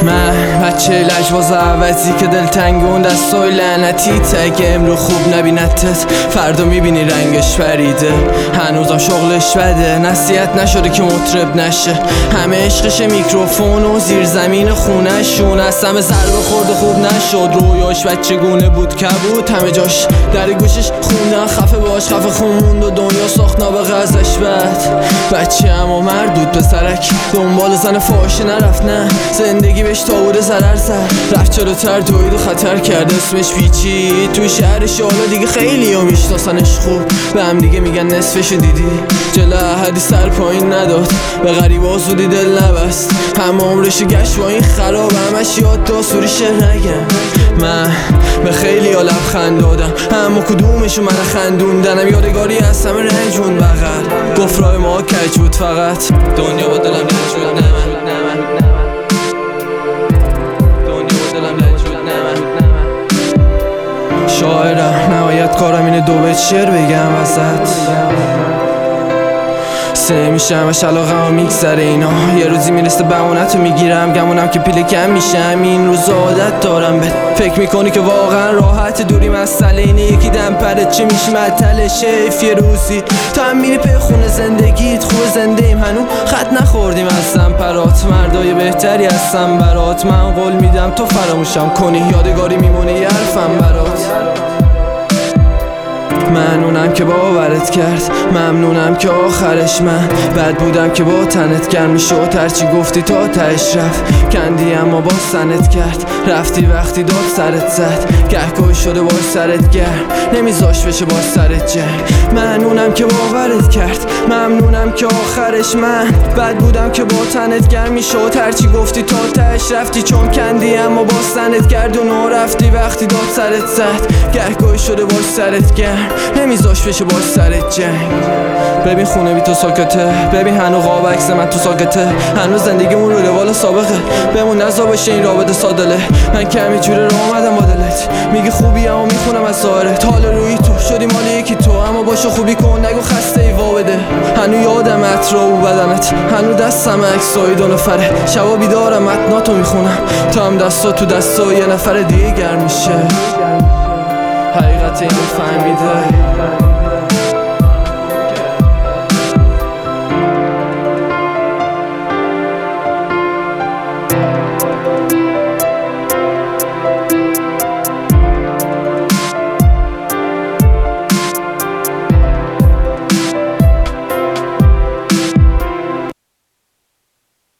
من بچه لجباز عوضی که دلتنگ اون دستای لعنتی اگه امرو خوب نبینتت فردا میبینی رنگش پریده. هنوزم شغلش بده، نصیحت نشده که مطرب نشه. همه عشقش میکروفون و زیر زمین خونه‌شون. از همه ضربه خورده خوب نشد، رویاش بچگونه بود کبود. همه جاش در گوشش خوندن خفه باش خفه خوند و دنیا ساخت نابغه ازش. بعد بچه اما مردود پسرک دنبال زن فاحشه نرفت، نه زندگی بهش تابوده ضرر زد. رفت جلوتر دوید و خطر کرد، اسمش پیچید تو شهرش. حالا دیگه خیلی ها میشناسنش خوب، به هم دیگه میگن نصفشو دیدی. جلو احدی سر پایین نداد، به غریبا زودی دل نبست. همه عمرشو گشت با این خراب، همش یاد تا سوریشه نگم. من به خیلی ها لبخند دادم، اما کدومشو من خندوندنم. یادگاری از همه رنجون بغل گفت راه ما کج بود، فقط دنیا با دلم رنج بود. شاعرم نهایت کارم اینه دو بیت شعر بگم وسط. سه میشم همش علاقه میگذره اینا، یه روزی میرسه بمونتو میگیرم. گمونم که پیله کم میشم، این روز عادت دارم به فکر میکنی که واقعا راحت دوری. مسئله اینه یکی دم پرت چه میشه مطلع شیف. یه روزی تو هم میری به خونه زندگیت خوب زنده ایم، هنو خط نخوردیم از سمپرات. مردای بهتری هستم برات، من قول میدم تو فراموشم کنی، یادگاری میمونه یه حرفم برات. ممنونم که باورت کرد، ممنونم که آخرش من بد بودم که با تنت گرم شد. هرچی گفتی تا تهش رفت کندی اما با سنت کرد. رفتی وقتی داد سرت زد، گهگاهی شده با سرت گرم نمیذاش بشه با سرت جنگ. ممنونم که باورت کرد، ممنونم که آخرش من بد بودم که با تنت گرم شد. هرچی گفتی تا تهش رفتی، چون کندی اما با سنت گردون و رفتی وقتی داد سرت زد. گهگاهی شده با سرت گرم نمیذاش بشه باش سرت جنگ. ببین خونه بی تو ساکته، ببین هنو قاب عکس من تو ساکته. هنوز زندگیمون رو روال سابقه، بمون نزا بشه این رابطه سادله. من کمی جوره رو آمدم با دلت، میگی خوبی اما میخونم از ظاهرت. حالا روی تو شدی مال یکی تو، اما باشو خوبی کن نگو خسته ای وا بده. هنو یادم اطراف و بدنت، هنو دستم عکسای دو نفره. شبا بیدارم متناتو میخونم، تا هم دستا تو دستا یه نفر دیگه گرم میشه. حقیقت اینو فهمیده